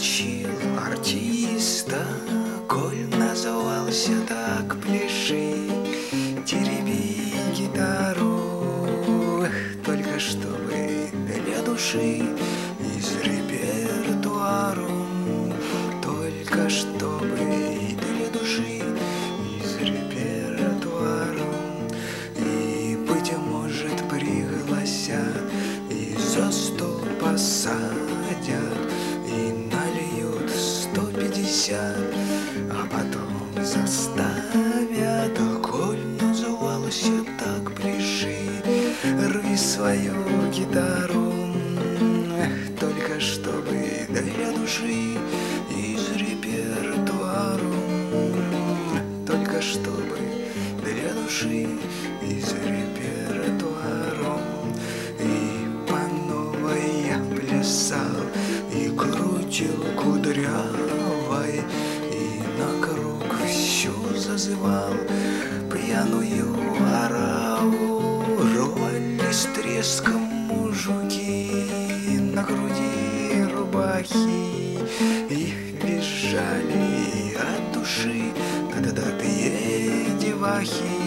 учил артиста, коль назывался так, пляши, тереби гитару, только чтобы для души, из репертуару, только чтобы для души, из репертуару. И, быть может, пригласят, и за стол посадят, и нальют 150, а потом заставят. Коль назывался так, пляши, рви свою гитару, только чтобы для души, из репертуару, только чтобы для души, из репертуару. И по новой я плясал и крутил кудрявой, и на круг всю зазывал пьяную ораву. Рвали с треском мужики на груди рубахи и визжали от души кадатые девахи,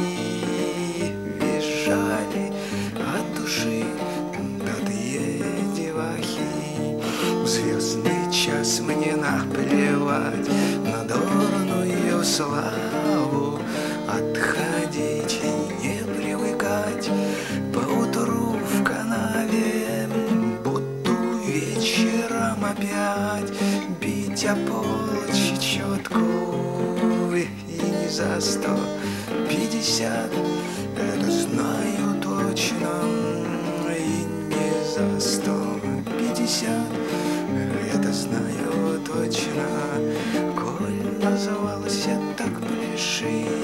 визжали от души кадатые девахи. В звездный час мне наплевать на дурную славу, отходить и не привыкать, поутру в канаве буду вечером опять бить о пол чечетку, и не за 150, это знаю точно, и не за 150, это знаю точно. Коль назывался так, пляши,